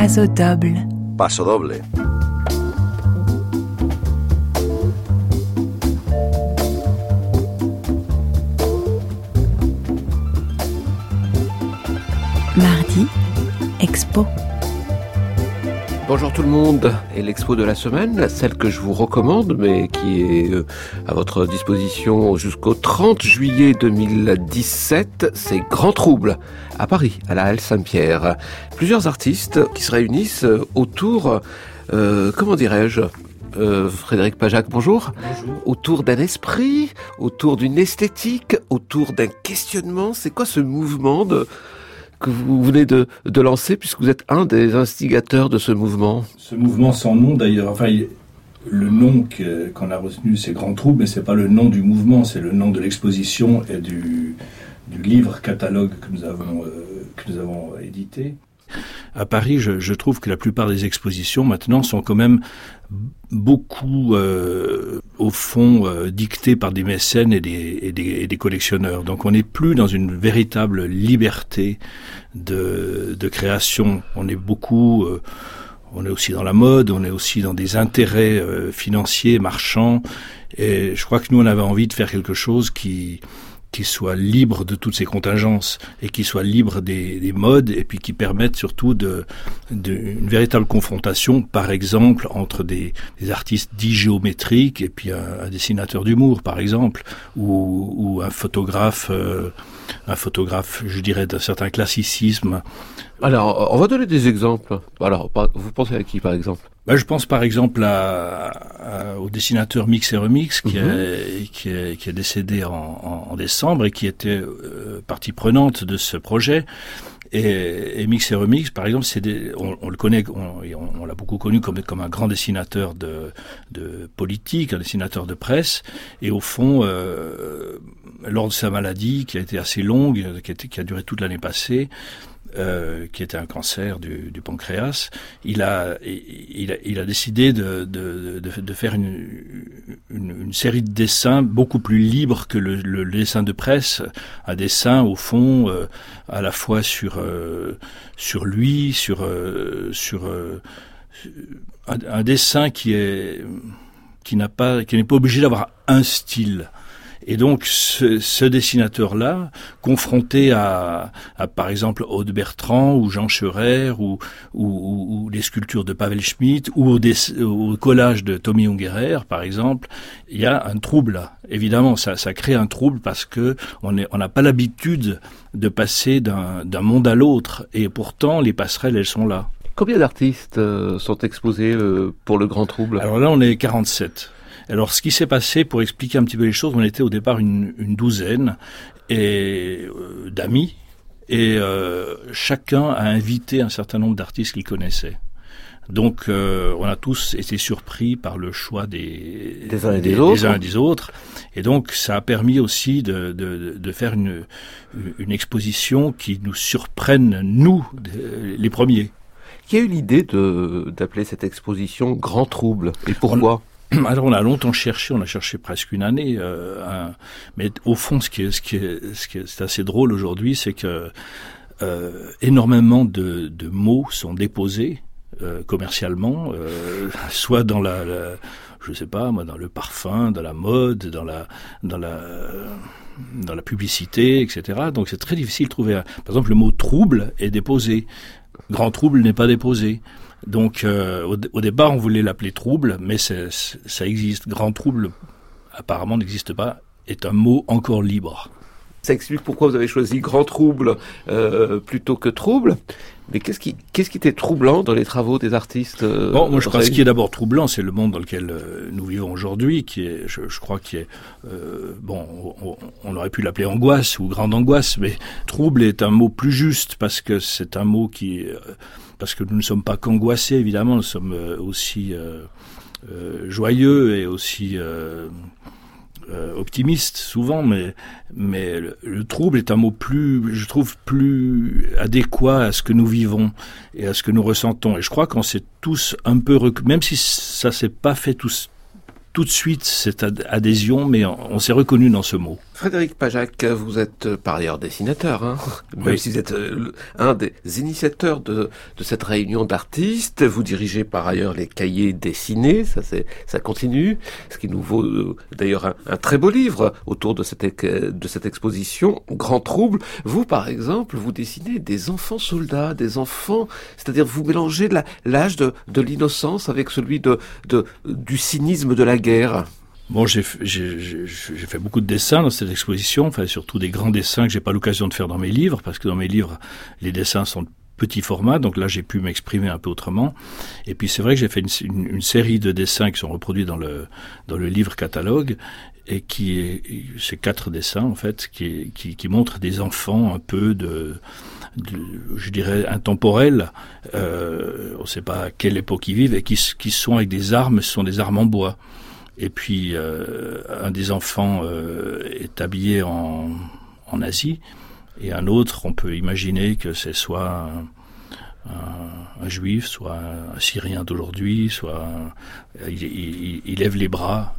Paso doble. Paso doble. Mardi, expo. Bonjour tout le monde, et l'expo de la semaine, celle que je vous recommande, mais qui est à votre disposition jusqu'au 30 juillet 2017, c'est Grand Trouble, à Paris, à la Halle Saint-Pierre. Plusieurs artistes qui se réunissent autour, Frédéric Pajac, bonjour. Bonjour. Autour d'un esprit, autour d'une esthétique, autour d'un questionnement. C'est quoi ce mouvement que vous venez de lancer, puisque vous êtes un des instigateurs de ce mouvement? Ce mouvement sans nom d'ailleurs, le nom qu'on a retenu c'est Grand Trouble, mais c'est pas le nom du mouvement, c'est le nom de l'exposition et du livre catalogue que nous avons édité. À Paris, je trouve que la plupart des expositions maintenant sont quand même beaucoup, au fond, dictées par des mécènes et des collectionneurs. Donc on n'est plus dans une véritable liberté de création. On est beaucoup... on est aussi dans la mode, on est aussi dans des intérêts financiers, marchands. Et je crois que nous, on avait envie de faire quelque chose qui soit libre de toutes ces contingences et qui soit libre des modes et puis qui permette surtout une véritable confrontation, par exemple, entre des artistes dits géométriques et puis un dessinateur d'humour, par exemple, ou un photographe, je dirais, d'un certain classicisme. Alors, on va donner des exemples. Alors, vous pensez à qui, par exemple? Je pense par exemple au dessinateur Mix et Remix qui est décédé en décembre et qui était partie prenante de ce projet. Et Mix et Remix, par exemple, on le connaît, on l'a beaucoup connu comme un grand dessinateur de politique, un dessinateur de presse. Et au fond, lors de sa maladie, qui a été assez longue, qui a duré toute l'année passée, qui était un cancer du pancréas, il a décidé de faire une série de dessins beaucoup plus libres que le dessin de presse, un dessin au fond à la fois sur lui, sur un dessin qui n'est pas obligé d'avoir un style. Et donc, ce dessinateur-là, confronté à par exemple, Aude Bertrand ou Jean Scheurer ou les sculptures de Pavel Schmidt ou au collage de Tommy Ungerer, par exemple, il y a un trouble. Évidemment, ça crée un trouble parce que on n'a pas l'habitude de passer d'un monde à l'autre. Et pourtant, les passerelles, elles sont là. Combien d'artistes sont exposés pour le Grand Trouble? Alors là, on est 47. Alors, ce qui s'est passé, pour expliquer un petit peu les choses, on était au départ une douzaine d'amis, et chacun a invité un certain nombre d'artistes qu'il connaissait. Donc, on a tous été surpris par le choix des uns et des autres, et donc ça a permis aussi de faire une exposition qui nous surprenne, nous, les premiers. Qui a eu l'idée d'appeler cette exposition Grand Trouble, et pourquoi? Alors on a longtemps cherché, on a cherché presque une année, mais au fond ce qui est assez drôle aujourd'hui, c'est que énormément de mots sont déposés commercialement, soit dans je sais pas moi, dans le parfum, dans la mode, dans la publicité, etc. Donc c'est très difficile de trouver. Par exemple, le mot trouble est déposé, Grand Trouble n'est pas déposé. Donc, au départ, on voulait l'appeler trouble, mais ça existe. Grand Trouble, apparemment, n'existe pas, est un mot encore libre. Ça explique pourquoi vous avez choisi Grand Trouble plutôt que Trouble. Mais qu'est-ce qui était troublant dans les travaux des artistes Moi, je crois que ce qui est d'abord troublant, c'est le monde dans lequel nous vivons aujourd'hui, qui est, je crois, on aurait pu l'appeler angoisse ou grande angoisse, mais trouble est un mot plus juste parce que c'est un mot parce que nous ne sommes pas qu'angoissés, évidemment, nous sommes aussi joyeux et aussi optimiste souvent, mais le trouble est un mot je trouve plus adéquat à ce que nous vivons et à ce que nous ressentons. Et je crois qu'on s'est tous un peu même si ça s'est pas fait tout de suite cette adhésion, mais on s'est reconnu dans ce mot. Frédéric Pajac, vous êtes par ailleurs dessinateur, hein, même si vous êtes un des initiateurs de cette réunion d'artistes. Vous dirigez par ailleurs les cahiers dessinés, ça continue, ce qui nous vaut d'ailleurs un très beau livre autour de cette exposition, Grand Trouble. Vous, par exemple, vous dessinez des enfants soldats, des enfants, c'est-à-dire vous mélangez l'âge de l'innocence avec celui du cynisme de la guerre. Bon, j'ai fait beaucoup de dessins dans cette exposition, enfin surtout des grands dessins que j'ai pas l'occasion de faire dans mes livres, parce que dans mes livres, les dessins sont de petit format, donc là j'ai pu m'exprimer un peu autrement. Et puis c'est vrai que j'ai fait une série de dessins qui sont reproduits dans le livre catalogue, et c'est 4 dessins en fait, qui montrent des enfants un peu je dirais intemporels. On ne sait pas à quelle époque ils vivent, et qui sont avec des armes, ce sont des armes en bois. Et puis, un des enfants est habillé en Asie, et un autre, on peut imaginer que c'est soit un juif, soit un Syrien d'aujourd'hui, soit il lève les bras.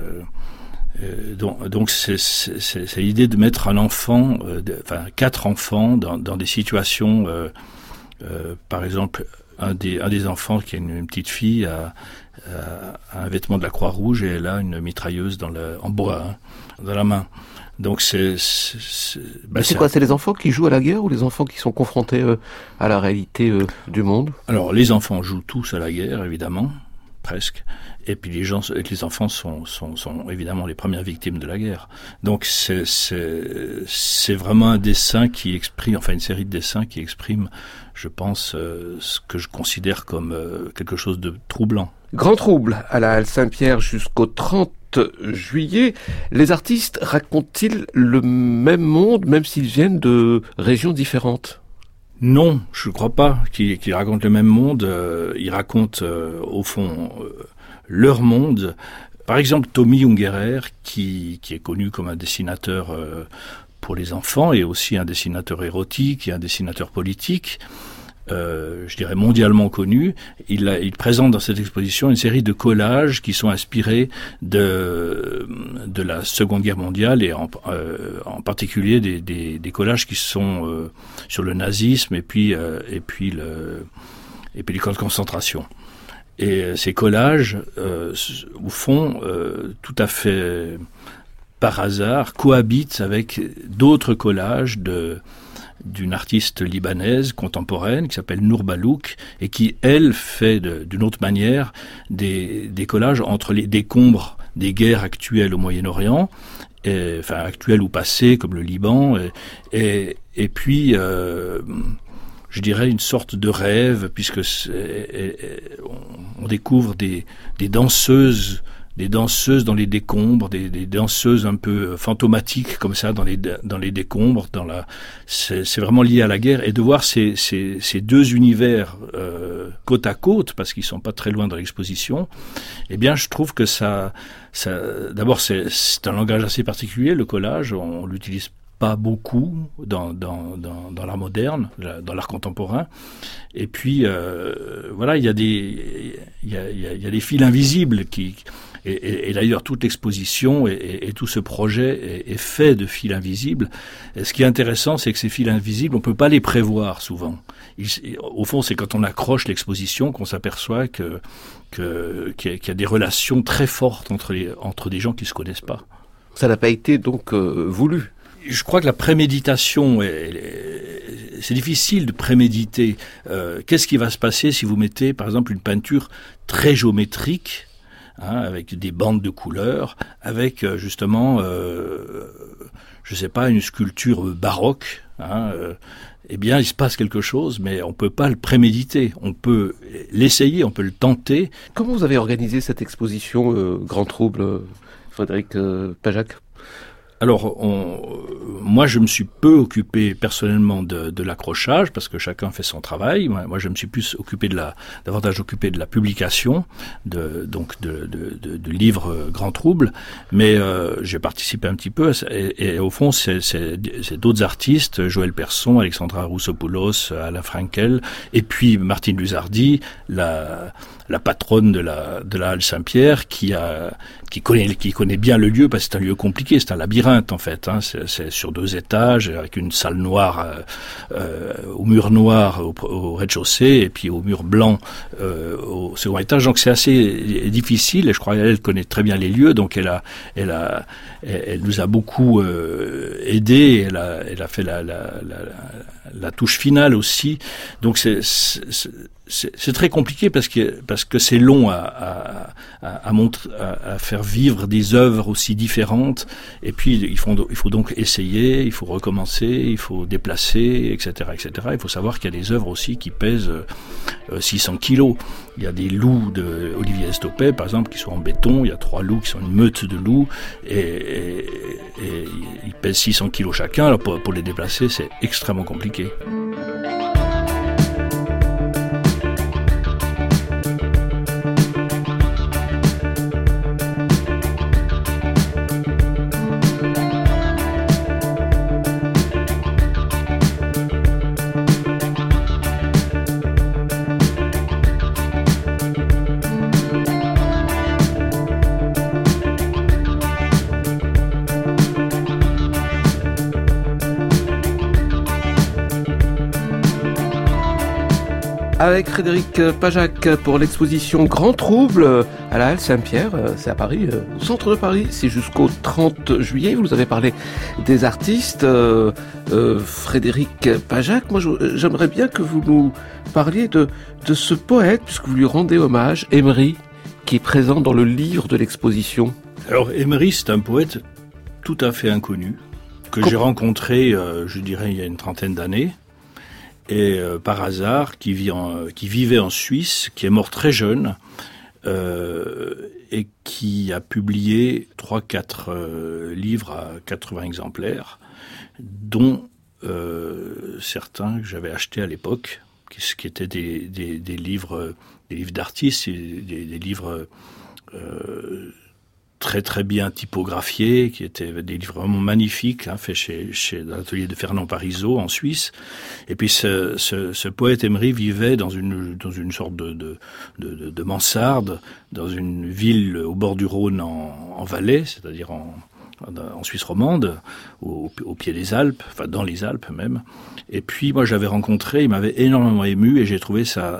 Donc c'est l'idée de mettre un enfant, 4 enfants dans des situations, par exemple, un des enfants qui est une petite fille a un vêtement de la Croix-Rouge, et elle a une mitrailleuse en bois, dans la main. Donc c'est quoi? C'est les enfants qui jouent à la guerre ou les enfants qui sont confrontés à la réalité du monde? Alors les enfants jouent tous à la guerre, évidemment, presque. Et puis les enfants sont évidemment les premières victimes de la guerre. Donc c'est vraiment un dessin qui exprime, une série de dessins qui exprime, je pense, ce que je considère comme quelque chose de troublant. Grand Trouble à la Halle Saint-Pierre jusqu'au 30 juillet. Les artistes racontent-ils le même monde, même s'ils viennent de régions différentes? Non, je ne crois pas qu'ils racontent le même monde. Ils racontent, au fond, leur monde. Par exemple, Tommy Ungerer, qui est connu comme un dessinateur pour les enfants, et aussi un dessinateur érotique et un dessinateur politique, je dirais mondialement connu. Il présente dans cette exposition une série de collages qui sont inspirés de la Seconde Guerre mondiale, et en particulier des collages qui sont sur le nazisme et puis les camps de concentration. Et ces collages, au fond, tout à fait par hasard, cohabitent avec d'autres collages d'une artiste libanaise contemporaine qui s'appelle Nour Balouk, et qui, elle, fait d'une autre manière des collages entre les décombres des guerres actuelles au Moyen-Orient, actuelles ou passées, comme le Liban, et puis je dirais une sorte de rêve, puisque on découvre des danseuses dans les décombres, des danseuses un peu fantomatiques comme ça dans les décombres. C'est vraiment lié à la guerre, et de voir ces 2 univers côte à côte, parce qu'ils sont pas très loin dans l'exposition. Eh bien, je trouve que ça d'abord c'est un langage assez particulier, le collage. On l'utilise pas beaucoup dans l'art moderne, dans l'art contemporain. Et puis il y a des fils invisibles et d'ailleurs toute l'exposition et tout ce projet est fait de fils invisibles. Et ce qui est intéressant, c'est que ces fils invisibles, on peut pas les prévoir souvent. Au fond, c'est quand on accroche l'exposition qu'on s'aperçoit qu'il y a des relations très fortes entre des gens qui se connaissent pas. Ça n'a pas été donc voulu. Je crois que la préméditation, c'est difficile de préméditer. Qu'est-ce qui va se passer si vous mettez, par exemple, une peinture très géométrique, avec des bandes de couleurs, avec justement, je sais pas, une sculpture baroque. Eh bien, il se passe quelque chose, mais on peut pas le préméditer. On peut l'essayer, on peut le tenter. Comment vous avez organisé cette exposition Grand Trouble, Frédéric Pajac? Alors, moi, je me suis peu occupé personnellement de l'accrochage, parce que chacun fait son travail. Moi, je me suis plus davantage occupé de la publication, de livres Grand Trouble. Mais j'ai participé un petit peu, et au fond, c'est d'autres artistes, Joël Persson, Alexandra Roussopoulos, Alain Frankel, et puis Martine Luzardi, la patronne de la Halle Saint-Pierre, qui connaît bien le lieu, parce que c'est un lieu compliqué, c'est un labyrinthe. peinte en fait. C'est sur 2 étages avec une salle noire au mur noir au rez-de-chaussée et puis au mur blanc au second étage. Donc c'est assez difficile et je crois qu'elle connaît très bien les lieux. Donc elle nous a beaucoup aidé. Elle a fait la touche finale aussi. Donc c'est très compliqué parce que c'est long à faire vivre des œuvres aussi différentes. Et puis il faut donc essayer, il faut recommencer, il faut déplacer, etc., etc. Il faut savoir qu'il y a des œuvres aussi qui pèsent 600 kilos. Il y a des loups de Olivier Estopet, par exemple, qui sont en béton. Il y a 3 loups qui sont une meute de loups et ils pèsent 600 kilos chacun. Alors pour les déplacer, c'est extrêmement compliqué. Avec Frédéric Pajac pour l'exposition Grand Trouble à la Halle Saint-Pierre, c'est à Paris, au centre de Paris, c'est jusqu'au 30 juillet. Vous nous avez parlé des artistes, Frédéric Pajac. Moi, j'aimerais bien que vous nous parliez de ce poète, puisque vous lui rendez hommage, Emery, qui est présent dans le livre de l'exposition. Alors, Emery, c'est un poète tout à fait inconnu, que j'ai rencontré, je dirais, il y a une trentaine d'années. Et par hasard, qui vivait en Suisse, qui est mort très jeune, et qui a publié 3-4 livres à 80 exemplaires, dont certains que j'avais achetés à l'époque, qui étaient des livres d'artistes, des livres très très bien typographiés, qui étaient des livres vraiment magnifiques, faits chez l'atelier de Fernand Parisot en Suisse. Et puis ce poète Emery vivait dans une sorte de mansarde, dans une ville au bord du Rhône en Valais, c'est-à-dire en Suisse romande, au pied des Alpes, enfin dans les Alpes même. Et puis moi j'avais rencontré, il m'avait énormément ému et j'ai trouvé sa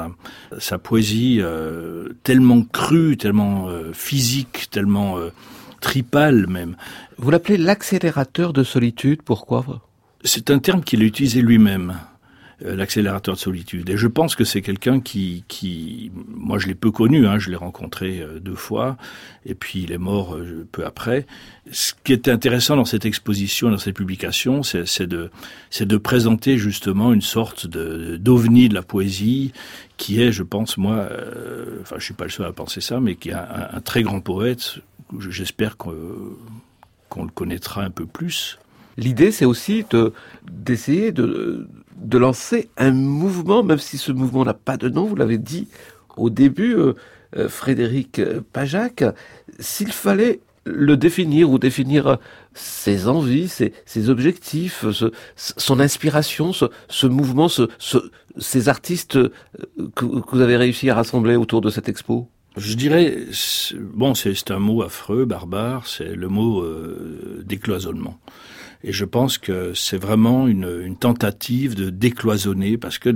poésie tellement crue, tellement physique, tellement tripale même. Vous l'appelez l'accélérateur de solitude, pourquoi ? C'est un terme qu'il a utilisé lui-même. L'accélérateur de solitude. Et je pense que c'est quelqu'un qui moi je l'ai peu connu, je l'ai rencontré 2 fois, et puis il est mort peu après. Ce qui était intéressant dans cette exposition, dans cette publication, c'est de présenter justement une sorte d'ovni de la poésie, qui est, je pense, moi, enfin je suis pas le seul à penser ça, mais qui est un très grand poète. J'espère qu'on le connaîtra un peu plus. L'idée, c'est aussi d'essayer de lancer un mouvement, même si ce mouvement n'a pas de nom, vous l'avez dit au début, Frédéric Pajac, s'il fallait le définir ou définir ses envies, ses objectifs, son inspiration, ce mouvement, ces artistes que vous avez réussi à rassembler autour de cette expo. Je dirais, c'est un mot affreux, barbare, c'est le mot décloisonnement. Et je pense que c'est vraiment une tentative de décloisonner, parce que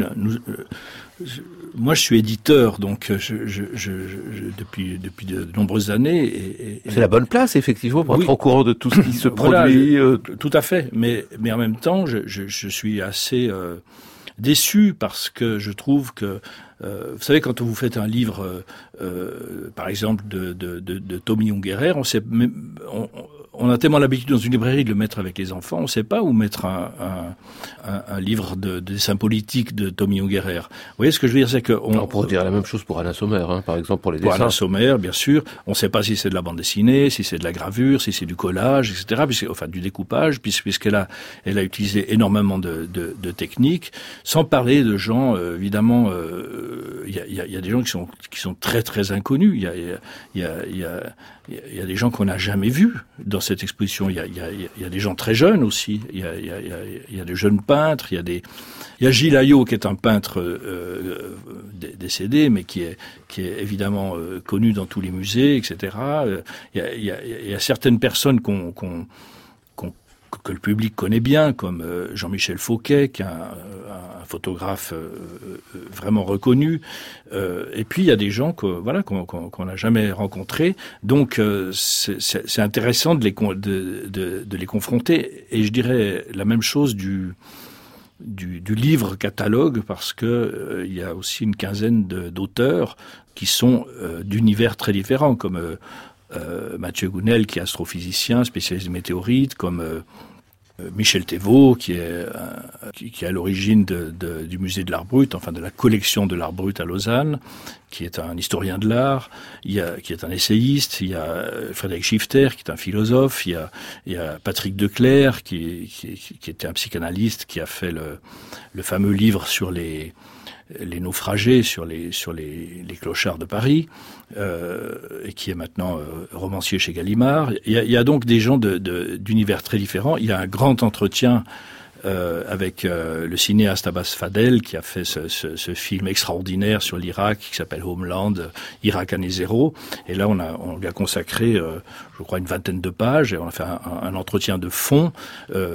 moi je suis éditeur, donc depuis de nombreuses années. Et c'est la bonne place, effectivement, pour être au courant de tout ce qui se produit. Tout à fait, mais en même temps, je suis assez déçu, parce que je trouve que vous savez, quand vous faites un livre, par exemple de Tommy Ungerer, on a tellement l'habitude dans une librairie de le mettre avec les enfants, on ne sait pas où mettre un livre de dessin politique de Tommy Ungerer. Vous voyez ce que je veux dire, c'est que on pourrait dire la même chose pour Alain Sommer, par exemple, pour les dessins. Pour Alain Sommer, bien sûr. On ne sait pas si c'est de la bande dessinée, si c'est de la gravure, si c'est du collage, etc. Enfin, du découpage, puisqu'elle a utilisé énormément de techniques, sans parler de gens, évidemment. Il y a des gens qui sont très très inconnus. Il y a des gens qu'on n'a jamais vus dans cette exposition. Il y a des gens très jeunes aussi. Il y a des jeunes peintres. Il y a Gilles Ayot, qui est un peintre décédé, mais qui est évidemment connu dans tous les musées, etc. Il y a certaines personnes que le public connaît bien, comme Jean-Michel Fauquet, qui est un photographe vraiment reconnu. Et puis il y a des gens qu'on n'a jamais rencontrés. Donc c'est intéressant de les confronter. Et je dirais la même chose du livre catalogue, parce que il y a aussi une quinzaine d'auteurs qui sont d'univers très différents, comme Mathieu Gounel, qui est astrophysicien, spécialiste des météorites, comme Michel Thévaux, qui est à l'origine du musée de l'art brut, enfin de la collection de l'art brut à Lausanne, qui est un historien de l'art, qui est un essayiste, il y a Frédéric Schifter, qui est un philosophe, il y a Patrick Declercq, qui était un psychanalyste, qui a fait le fameux livre sur les naufragés, sur les clochards de Paris, et qui est maintenant romancier chez Gallimard. Il y a donc des gens d'univers très différents. Il y a un grand entretien avec le cinéaste Abbas Fadel, qui a fait ce film extraordinaire sur l'Irak qui s'appelle Homeland, Irak année zéro. Et là, on lui a consacré, je crois, une vingtaine de pages, et on a fait un entretien de fond. Pourquoi ?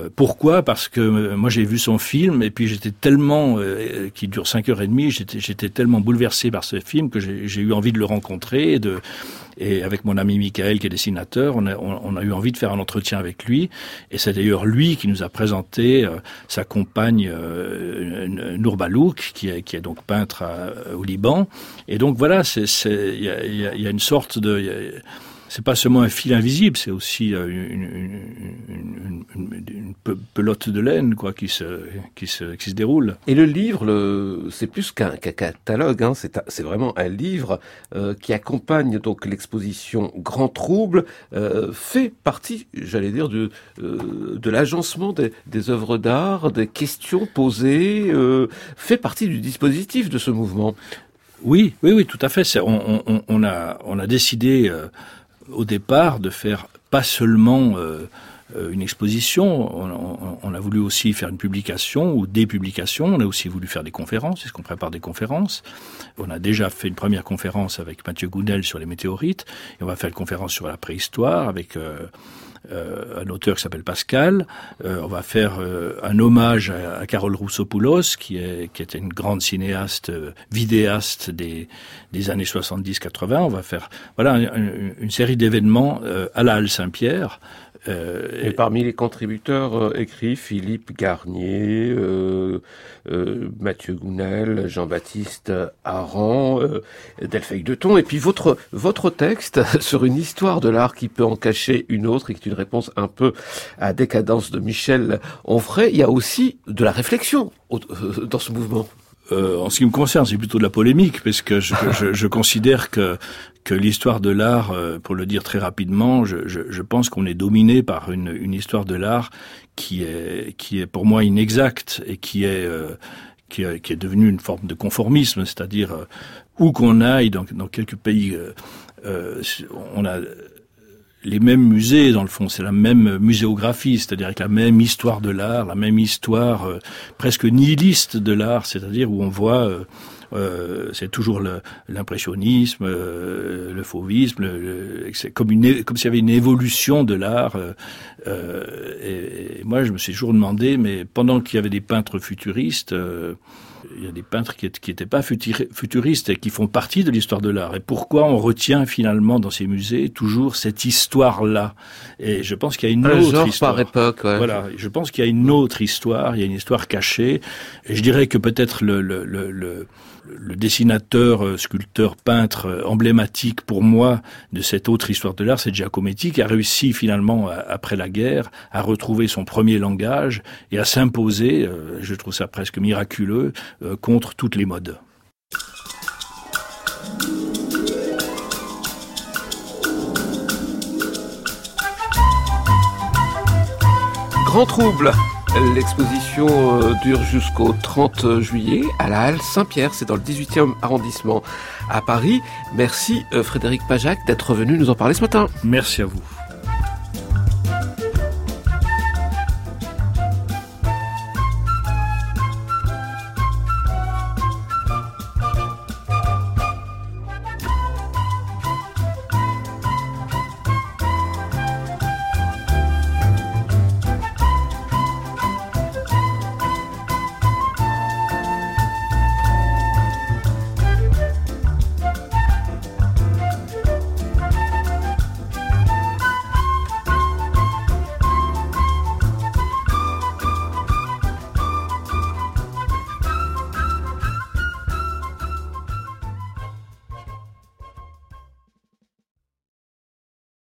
Parce que moi, j'ai vu son film, et puis j'étais tellement, qui dure 5h30, j'étais tellement bouleversé par ce film que j'ai eu envie de le rencontrer, et avec mon ami Michael, qui est dessinateur, on a eu envie de faire un entretien avec lui. Et c'est d'ailleurs lui qui nous a présenté sa compagne Nour Balouk, qui est donc peintre au Liban. Et donc voilà, il y a une sorte de... C'est pas seulement un fil invisible, c'est aussi une pelote de laine, quoi, qui se déroule. Et le livre, c'est plus qu'un catalogue, hein, c'est vraiment un livre qui accompagne donc l'exposition Grand Trouble, fait partie, j'allais dire, de l'agencement des œuvres d'art, des questions posées, fait partie du dispositif de ce mouvement. Oui, tout à fait. On a décidé au départ de faire pas seulement une exposition, on a voulu aussi faire une publication ou des publications, on a aussi voulu faire des conférences, est-ce qu'on prépare des conférences. On a déjà fait une première conférence avec Mathieu Gounel sur les météorites, et on va faire une conférence sur la préhistoire avec un auteur qui s'appelle Pascal. On va faire un hommage à Carole Roussopoulos, qui était une grande cinéaste, vidéaste des années 70-80. On va faire une série d'événements à la Halle Saint-Pierre. Et parmi les contributeurs écrits, Philippe Garnier, Mathieu Gounel, Jean-Baptiste Aran, Delphine Deton, et puis votre texte sur une histoire de l'art qui peut en cacher une autre, et qui est une réponse un peu à Décadence de Michel Onfray. Il y a aussi de la réflexion dans ce mouvement. En ce qui me concerne, c'est plutôt de la polémique, parce que je considère que l'histoire de l'art, pour le dire très rapidement, je pense qu'on est dominé par une histoire de l'art qui est pour moi inexacte, et qui est devenue une forme de conformisme, c'est-à-dire où qu'on aille dans quelques pays, on a les mêmes musées, dans le fond, c'est la même muséographie, c'est-à-dire avec la même histoire de l'art, la même histoire presque nihiliste de l'art, c'est-à-dire où on voit, c'est toujours l'impressionnisme, le fauvisme, c'est comme s'il y avait une évolution de l'art. Et moi, je me suis toujours demandé, mais pendant qu'il y avait des peintres futuristes, il y a des peintres qui étaient pas futuristes et qui font partie de l'histoire de l'art. Et pourquoi on retient finalement dans ces musées toujours cette histoire-là ? Et je pense qu'il y a une autre histoire. Par époque, ouais. Voilà, je pense qu'il y a une autre histoire, il y a une histoire cachée. Et je dirais que peut-être le dessinateur, sculpteur, peintre emblématique pour moi de cette autre histoire de l'art, c'est Giacometti, qui a réussi finalement, après la guerre, à retrouver son premier langage et à s'imposer, je trouve ça presque miraculeux, contre toutes les modes. Grand Trouble. L'exposition dure jusqu'au 30 juillet à la Halle Saint-Pierre, c'est dans le 18e arrondissement à Paris. Merci Frédéric Pajac d'être venu nous en parler ce matin. Merci à vous.